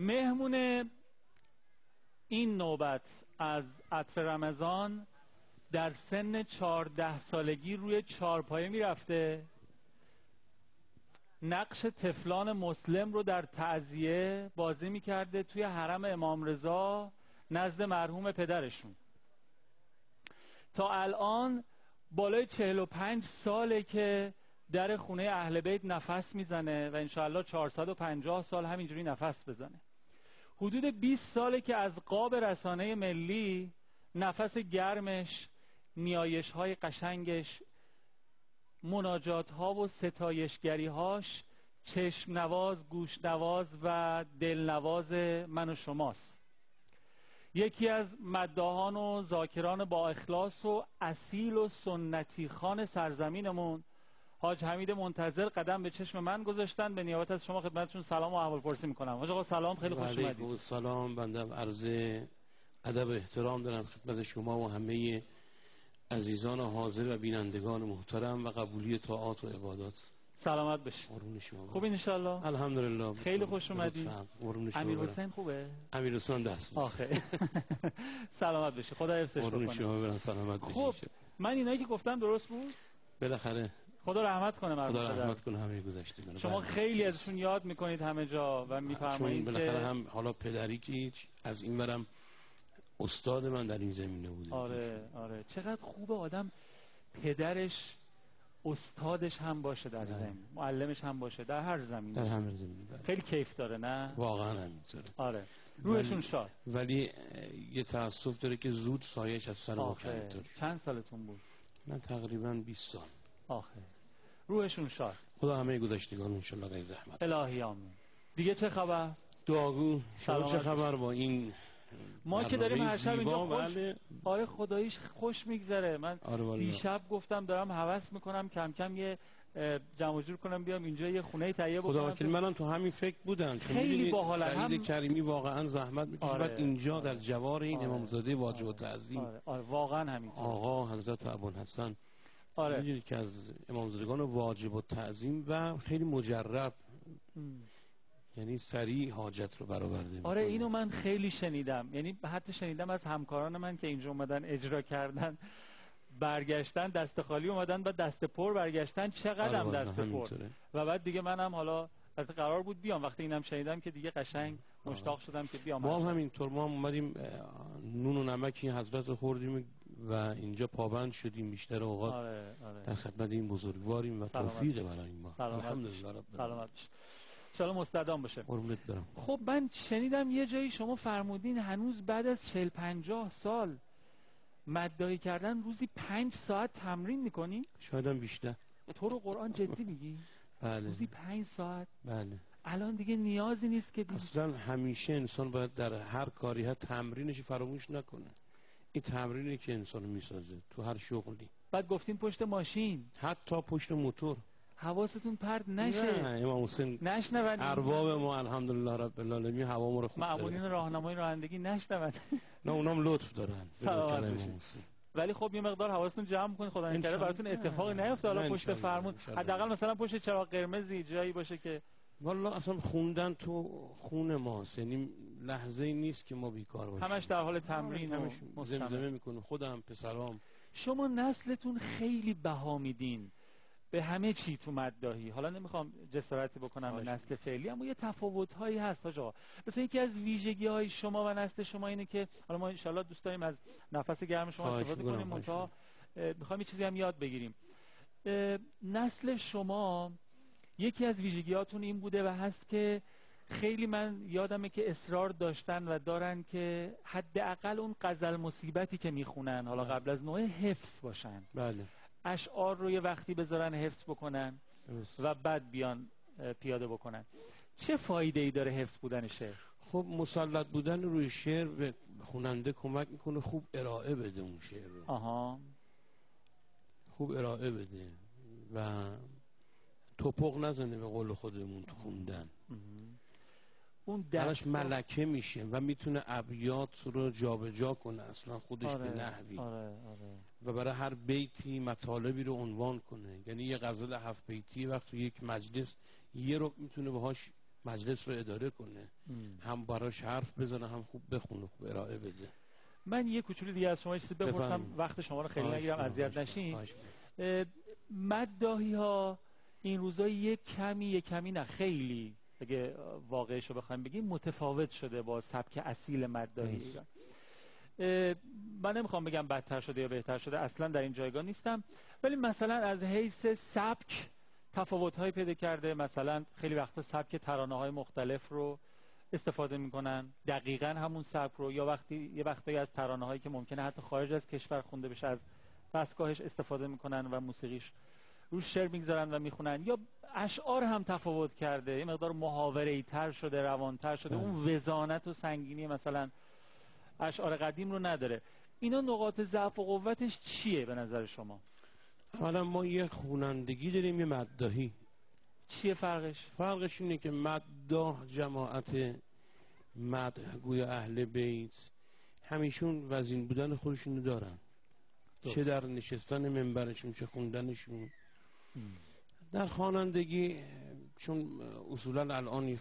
مهمون این نوبت از عطر رمضان در سن 14 سالگی روی چارپایه میرفته، نقش طفلان مسلم رو در تعزیه بازی میکرده توی حرم امام رضا نزد مرحوم پدرشون. تا الان بالای 45 ساله که در خونه اهل بیت نفس میزنه و انشاءالله 450 سال همینجوری نفس بزنه. حدود 20 ساله که از قاب رسانه ملی نفس گرمش، نیایش های قشنگش، مناجات ها و ستایشگری هاش چشم نواز، گوش نواز و دل نواز من و شماست. یکی از مداحان و ذاکران با اخلاص و اصیل و سنتی خان سرزمینمون حاج حمید منتظر قدم به چشم من گذاشتن. به نیابت از شما خدمتشون سلام و احوالپرسی میکنم. حاج آقا سلام، خیلی خوش اومدید. علیکم السلام. بنده عرض ادب و احترام دارم خدمت شما و همه عزیزان حاضر و بینندگان محترم و قبولی طاعات و عبادات. سلامت بشه. قربون شما. خوب ان شاء الله. الحمدلله. خیلی خوش اومدید. امیر حسین خوبه؟ امیر حسین دست آخه سلامت بشه. خدا حفظش بکنه. قربون شما برن، سلامت بشه. خب من اینایی که گفتم درست بود؟ بالاخره خدا رحمت کنه مردم. خدا رحمت کنه همه گذشتگان. شما خیلی ازشون یاد میکنید همه جا و میفرمایید که بالاخره هم حالا پدری که از این برم استاد من در این زمینه بوده. آره چقدر خوبه آدم پدرش استادش هم باشه در زمین، معلمش هم باشه در هر زمینه. در همه زمینه خیلی کیف داره نه؟ واقعا همینطوره. آره روحشون شاد. ولی یه تأسف داره که زود سایش از سر ما کمتر. چند سالتون بود؟ من تقریبا 20 سال. آخه روحشون شاد. خدا همه گذشتگان ان شاء الله غیر زحمت. الهی آمین. دیگه چه خبر؟ دعاگو شما چه خبر با این؟ ما که داریم هر شب اینجا خوش آره خداییش خوش میگذره. من دیشب گفتم دارم هوس میکنم کم کم یه جمع جور کنم بیام اینجا یه خونه تهیه بکنم. خدا وکیل منم تو همین فکر بودم. خیلی باحال. سعید کریمی واقعا زحمت میکشه. بعد اینجا در جوار این امامزاده واجب التعظیم واقعا همین آقا حضرت ابوالحسن میدونید که از امامزادگان واجب التعظیم و خیلی مجرب، یعنی سریع حاجت رو برآورده میکنه. اینو من خیلی شنیدم، یعنی حتی شنیدم از همکاران من که اینجا اومدن اجرا کردن برگشتن دست خالی اومدن و دست پر برگشتن. چقدرم دست پر. و بعد دیگه منم حالا قرار بود بیام، وقتی اینم شنیدم که دیگه قشنگ مشتاق شدم که بیام. ما همینطور ما اومدیم نون و نمکی حضرت خوردیم و اینجا پابند شدیم بیشتر اوقات. در خدمت این بزرگواریم و توفیق برای ما. الحمدلله رب العالمین. انشاءالله مستدام بشه. قربونت برم. خب من شنیدم یه جایی شما فرمودین هنوز بعد از 40-50 سال مدعی کردن روزی 5 ساعت تمرین میکنین؟ شاید هم بیشتر. تو رو قرآن جدی میگی؟ بله. روزی 5 ساعت؟ بله. الان دیگه نیازی نیست که اصلا همیشه انسان باید در هر کاری ها تمرینش فراموش نکنه. این تمرینی که انسانو میسازه تو هر شغلی. بعد گفتین پشت ماشین، حتی پشت موتور حواستون پرت نشه. نه امام حسین نشنون ارباب ما الحمدلله رب العالمین هوا ما رو خوب داره. معمولین راهنمای رانندگی نشنون. نه اونام لطف دارن. ولی خب یه مقدار حواستون جمع کنید خدا نکنه براتون اتفاقی نیفته. حالا پشت فرمون حداقل مثلا پشت چراغ قرمزی جایی باشه که والله اصلا خوندن تو خون ماست، یعنی لحظه ای نیست که ما بیکار باشیم. همش در حال تمرین و زمزمه میکنه. خودم پسرام. شما نسلتون خیلی بها میدین به همه چی تو مداحی. حالا نمیخوام جسارتی بکنم به نسل فعلی، اما یه تفاوت‌هایی هست آقا. مثلا یکی از ویژگی‌های شما و نسل شما اینه که حالا ما ان شاءالله دوست داریم از نفس گرم شما استفاده کنیم، منتها میخوایم یه چیزی هم یاد بگیریم. نسل شما یکی از ویژگی‌هاتون این بوده و هست که خیلی من یادمه که اصرار داشتن و دارن که حداقل اون غزل مصیبتی که میخونن حالا قبل از نوع حفظ باشن. بله. اشعار رو یه وقتی بذارن حفظ بکنن و بعد بیان پیاده بکنن. چه فایده ای داره حفظ بودنشه؟ خب مسلط بودن روی شعر به خواننده کمک میکنه خوب ارائه بده اون شعر رو. خوب ارائه بده و توپق نزنه به قول خودمون تو خوندن. اون درش ملکه میشه و میتونه ابیات رو جابجا کنه اصلا خودش به نحوی. و برای هر بیتی مطالبی رو عنوان کنه. یعنی یه غزل 7 بیتی وقتی یک مجلس یه رو میتونه باهاش مجلس رو اداره کنه، هم براش حرف بزنه، هم خوب بخونه، خوب ارائه بده. من یه کوچولو دیگه از شما چیزی بپرسم، وقت شما رو خیلی نگیرم، اذیت نشین. مداحی ها این روزا یک کمی نه خیلی، اگه واقعش رو بخوایم بگیم، متفاوت شده با سبک اصیل مداحی. من نمیخوام بگم بدتر شده یا بهتر شده، اصلا در این جایگاه نیستم، ولی مثلا از حیث سبک تفاوت‌های پیدا کرده. مثلا خیلی وقتا سبک ترانه‌های مختلف رو استفاده میکنن، دقیقاً همون سبک رو، یا یه وقتایی از ترانه‌هایی که ممکنه حتی خارج از کشور خونده بشه از دستگاهش استفاده میکنن و موسیقیش روش شعر میگذارن و میخونن. یا اشعار هم تفاوت کرده، یه مقدار محاوره‌ای تر شده، روانتر شده، اون وزانت و سنگینی مثلا اشعار قدیم رو نداره. اینا نقاط ضعف و قوتش چیه به نظر شما؟ حالا ما یه خوانندگی داریم، یه مداحی. چیه فرقش؟ فرقش اینه که مداح جماعت مدحگوی اهل بیت همیشون وزین بودن خودشونو دارن، چه در نشستن منبرشون چه خوندنشون. در خوانندگی چون اصولا الان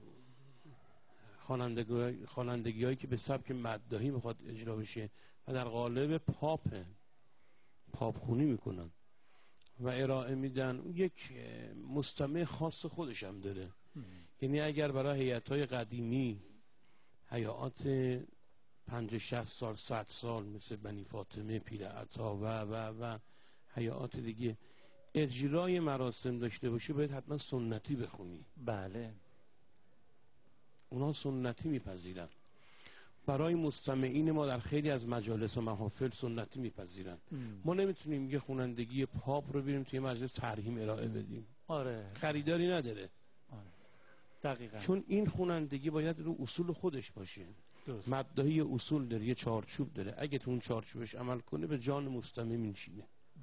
خوانندگی هایی که به سبک مداحی میخواد اجرا بشه و در قالب پاپ خونی میکنن و ارائه میدن، یک مستمع خاص خودش هم داره. یعنی اگر برای هیئت‌های قدیمی، هیئات 50-60 سال 100 سال مثل بنی فاطمه، پیر عطا و هیئات دیگه اجرای مراسم داشته باشه، باید حتما سنتی بخونی. بله، اونا سنتی میپذیرن. برای مستمعین ما در خیلی از مجالس و محافل سنتی میپذیرن. ما نمیتونیم یه خوانندگی پاپ رو بریم توی مجلس ترحیم ارائه بدیم. آره، خریداری نداره. آره، دقیقاً. چون این خوانندگی باید رو اصول خودش باشه. مداحی اصول داره، یه چارچوب داره، اگه تو اون چارچوبش عمل کنه به جان مستمع میشینه.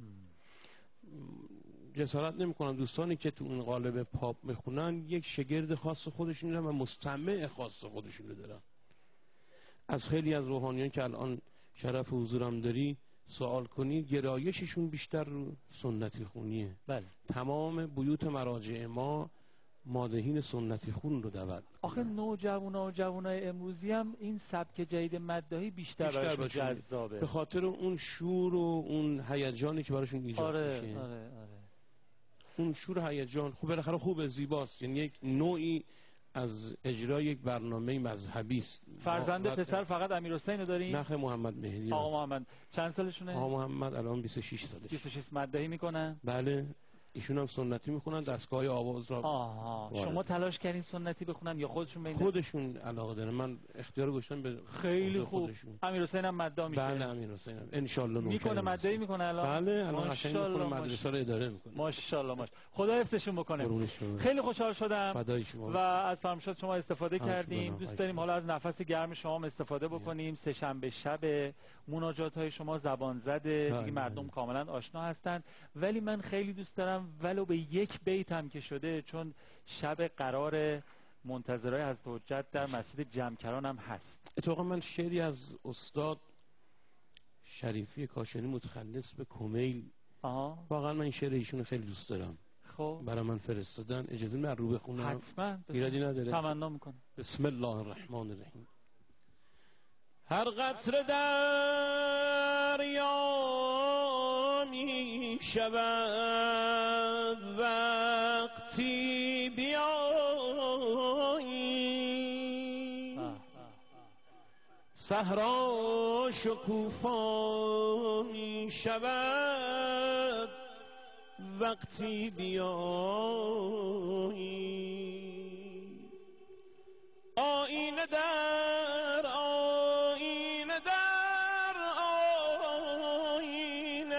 جسارت نمی‌کنم دوستانی که تو اون قالب پاپ میخونن یک شگرد خاص خودشون دارن و مستمع خاص خودشون دارن. از خیلی از روحانیان که الان شرف حضورم داری سوال کنی، گرایششون بیشتر رو سنتی خونیه. بله. تمام بیوت مراجع ما مادحین سنتی خون رو دعوت. آخه نوجوانا و جوانای امروزی هم این سبک جدید مداحی بیشتر براشون جذابه، به خاطر اون شور و اون هیجانی که براشون ایجاد میشه. آره. اون شور هیجان خوب، بالاخره خوبه، زیباست، یعنی یک نوعی از اجرای یک برنامه مذهبی است. فرزند پسر فقط امیرحسین رو دارین؟ نه، محمد مهدی. آقا محمد چند سالشونه؟ آقا محمد الان 26 سالشه. 26 مداحی میکنن؟ بله، ایشون هم سنتی میخونن، دستگاه آواز را. شما تلاش کردین سنتی بخونن یا خودشون خودشون علاقه دارن؟ من اختیار گذاشتم به خیلی خوب. امیرحسین هم مداح میشه؟ بله، امیرحسین هم ان شاء الله میکنه، مداحی میکنه الان. بله، الان قشنگ میکنه، مدرسه رو اداره میکنه. ماشاءالله خدا حفظشون بکنه. خیلی خوشحال شدم و از فرمایشات شما استفاده کردیم. دوست داریم حالا از نفس گرم شما استفاده بکنیم. سه شنبه شب مناجات های شما زبان زده، دیگه مردم کاملا آشنا هستن، ولی من خیلی دوست دارم ولو به یک بیت هم که شده، چون شب قرار منتظرای حضرت حجت در مسجد جمکران هم هست. اتفاقا من شعری از استاد شریفی کاشانی متخلص به کمیل، واقعا من این شعر ایشون خیلی دوست دارم. خب برای من فرستادن، اجازه من رو بخونم؟ حتما، ایرادی نداره. تمنا میکنم. بسم الله الرحمن الرحیم. هر قطره دریا می شود وقتی بیایی، صحرا شکوفا می شود وقتی بیایی. آینه در آینه در آینه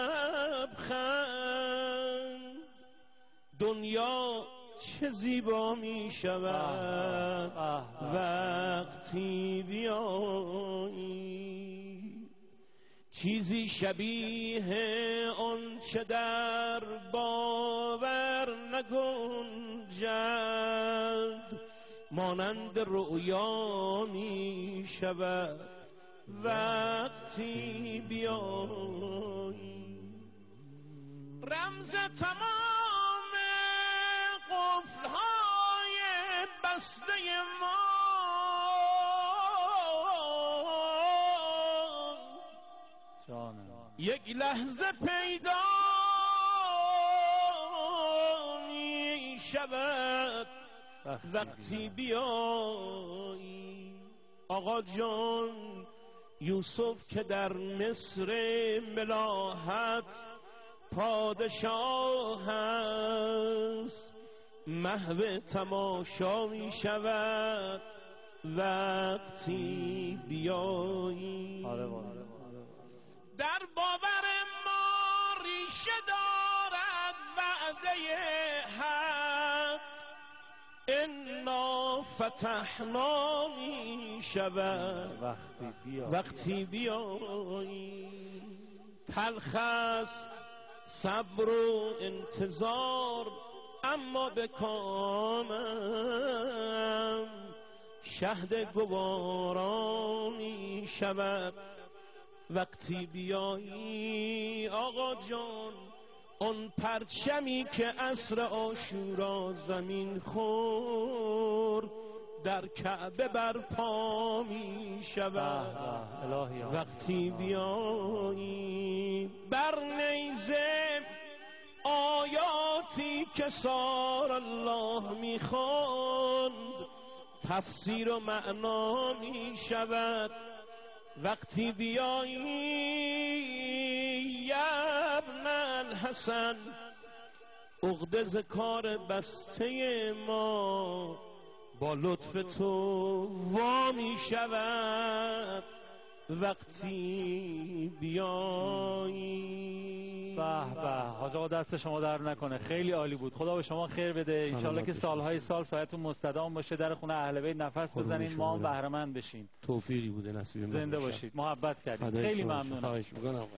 لبخند، دنیا چه زیبا می شود وقتی بیایی. چیزی شبیه آن چه در باور نگنجد، مانند رؤیا می شود وقتی بیایی. رمز تمام قفل‌های بسته ما یک لحظه پیدا می شود وقتی بیایی. آقا جان یوسف که در مصر ملاحت پادشاه است، محو تماشا می شود وقتی بیایی. در باور ما ریشه دارد وعده حق، انا فتحنا می شود وقتی بیایی. تلخ است صبر و انتظار اما به کامم شهد گوارا می شود وقتی بیایی. آقا جان اون پرچمی که عصر عاشورا زمین خورد در کعبه برپا می شود وقتی بیایی. بر نیزه آیاتی که سار الله می خواند تفسیر و معنا می شود وقتی بیایی. ابن الحسن عقده ز کار بسته ما با لطف تو وا می شود وقتی بیایی. به به حاج آقا دست شما در نکنه، خیلی عالی بود. خدا به شما خیر بده. انشالله که سالهای سال سایتون مستدام باشه، در خونه اهل بیت نفس بزنین، ما هم بهره مند بشیم. توفیقی بوده نصیب ما زنده باشید. محبت کردید. خیلی ممنونم.